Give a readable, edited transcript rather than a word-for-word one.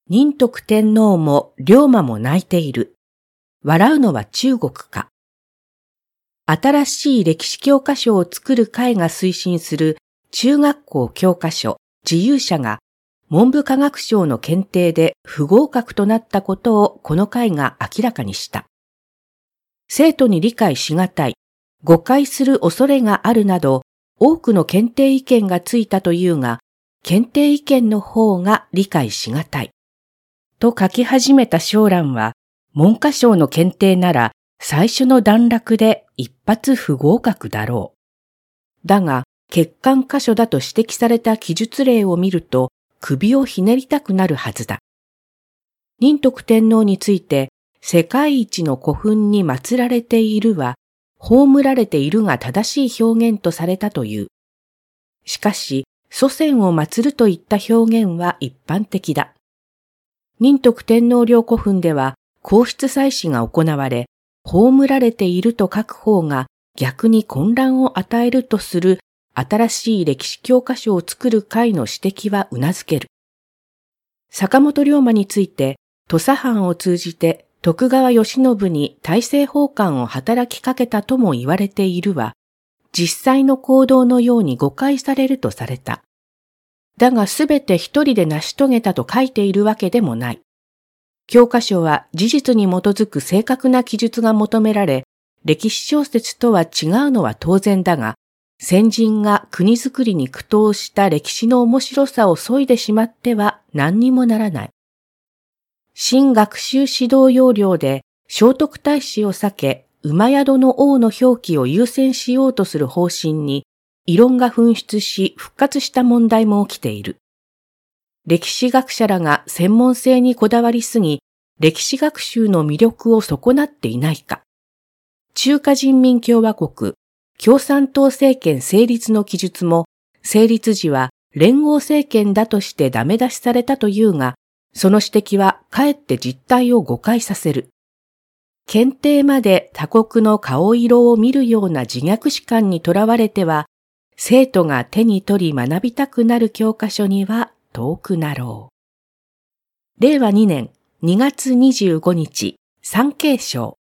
仁徳天皇も龍馬も泣いている。笑うのは中国か。新しい歴史教科書を作る会が推進する中学校教科書自由社が文部科学省の検定で不合格となったことをこの会が明らかにした。生徒に理解しがたい、誤解する恐れがあるなど多くの検定意見がついたというが、検定意見の方が理解しがたい。と書き始めた小蘭は、文科省の検定なら最初の段落で一発不合格だろう。だが、欠陥箇所だと指摘された記述例を見ると、首をひねりたくなるはずだ。仁徳天皇について、世界一の古墳に祀られているは、葬られているが正しい表現とされたという。しかし、祖先を祀るといった表現は一般的だ。仁徳天皇陵古墳では皇室祭祀が行われ、葬られていると書く方が逆に混乱を与えるとする新しい歴史教科書を作る会の指摘は頷ける。坂本龍馬について土佐藩を通じて徳川慶喜に大政奉還を働きかけたとも言われているは、実際の行動のように誤解されるとされた。だがすべて一人で成し遂げたと書いているわけでもない。教科書は事実に基づく正確な記述が求められ、歴史小説とは違うのは当然だが、先人が国づくりに苦闘した歴史の面白さを削いでしまっては何にもならない。新学習指導要領で聖徳太子を避け、馬宿の王の表記を優先しようとする方針に、異論が噴出し復活した問題も起きている。歴史学者らが専門性にこだわりすぎ、歴史学習の魅力を損なっていないか。中華人民共和国、共産党政権成立の記述も、成立時は連合政権だとしてダメ出しされたというが、その指摘はかえって実態を誤解させる。検定まで他国の顔色を見るような自虐史観にとらわれては、生徒が手に取り学びたくなる教科書には遠くなろう。令和2年2月25日、産経省。